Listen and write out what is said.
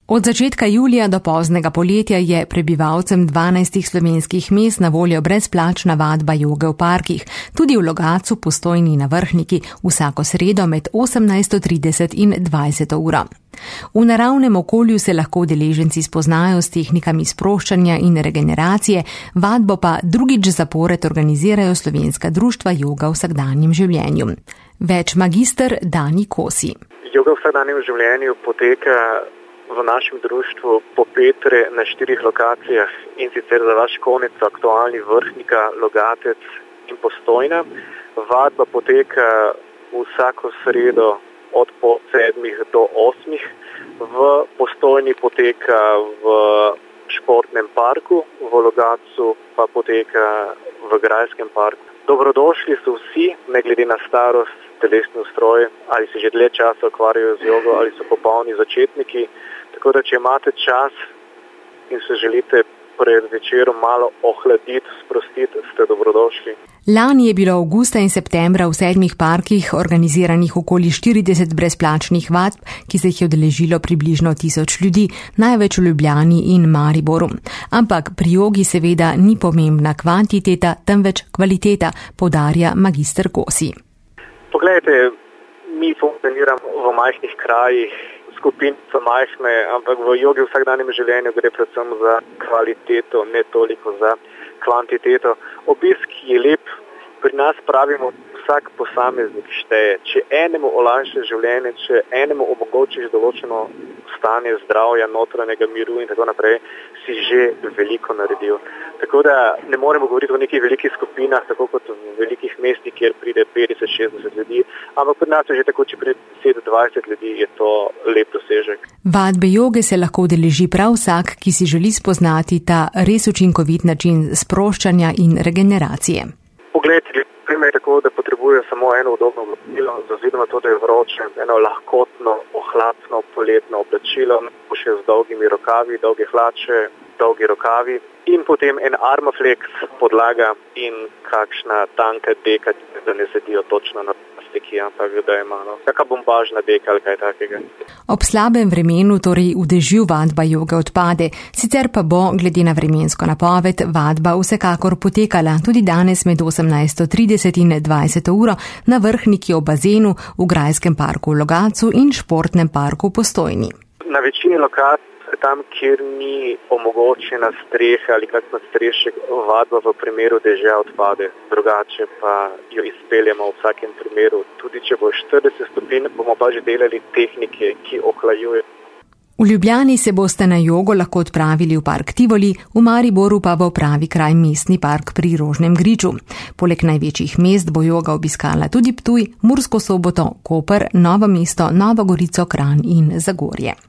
Od začetka julija do poznega poletja je prebivalcem 12 slovenskih mest na voljo brezplačna vadba joge v parkih, tudi v Logatcu, Postojni in na Vrhniki, vsako sredo med 18:30 in 20 uro. V naravnem okolju se lahko udeleženci spoznajo s tehnikami sproščanja in regeneracije, vadbo pa drugič zapored organizirajo slovenska društva joga v vsakdanjem življenju. Več magister Dani Kosi. Joga v vsakdanjem življenju poteka v našem društvu po Petre na 4 lokacijah, in sicer za vaš konec aktualni Vrhnika, Logatec in Postojna. Vadba poteka vsako sredo od pol 7 do 8. V Postojni poteka v športnem parku, v Logatcu pa poteka v Grajskem parku. Dobrodošli so vsi, ne glede na starost, telesni ustroj, ali se že dlje časa ukvarjajo z jogo, ali so popolni začetniki. Tako da, če imate čas in se želite pred večerom malo ohladiti, sprostiti, ste dobrodošli. Lani je bilo avgusta in septembra v 7 parkih organiziranih okoli 40 brezplačnih vadb, ki se jih je udeležilo približno 1000 ljudi, največ v Ljubljani in Mariboru. Ampak pri jogi seveda ni pomembna kvantiteta, temveč kvaliteta, poudarja magister Kosi. Poglejte, mi funkcioniramo v majhnih krajih, skupine so majhne, ampak v jogi v vsakdanjem življenju gre predvsem za kvaliteto, ne toliko za kvantiteto. Obisk je lep, pri nas pravimo, vsak posameznik šteje. Če enemu olajšaš življenje, če enemu omogočiš določeno stanje zdravja, notranjega miru in tako naprej, si že veliko naredil. Tako da ne moremo govoriti o nekih velikih skupinah, tako kot v velikih mestih, kjer pride 50-60 ljudi, ampak pri nas je že tako, če pride 10-20 ljudi, je to lep dosežek. Vadbe joge se lahko udeleži prav vsak, ki si želi spoznati ta res učinkovit način sproščanja in regeneracije. Poglejte, je tako, da potrebuje samo eno udobno oblačilo, oziroma to, da je vroče, eno lahkotno, ohladno, poletno oblačilo, še z dolgimi rokavi, dolge hlače, dolgi rokavi in potem en Armaflex podlaga in kakšna tanka deka, da ne sedijo točno na plastiki, ampak da je malo kakšna bombažna deka ali kaj takega. Ob slabem vremenu, torej v dežju, vadba joge odpade, sicer pa bo, glede na vremensko napoved, vadba vsekakor potekala tudi danes med 18:30 in 20 uro na Vrhniki ob bazenu, v Grajskem parku v Logatcu in športnem parku v Postojni. Na večini lokacij, tam, kjer ni omogočena streha ali kak nadstrešek, vadba v primeru dežja odpade. Drugače pa jo izpeljemo v vsakem primeru. Tudi če bo 40 stopinj, bomo pa že delali tehnike, ki ohlajujejo. V Ljubljani se boste na jogo lahko odpravili v park Tivoli, v Mariboru pa bo pravi kraj mestni park pri Rožnem griču. Poleg največjih mest bo joga obiskala tudi Ptuj, Mursko Soboto, Koper, Novo mesto, Novo Gorico, Kranj in Zagorje.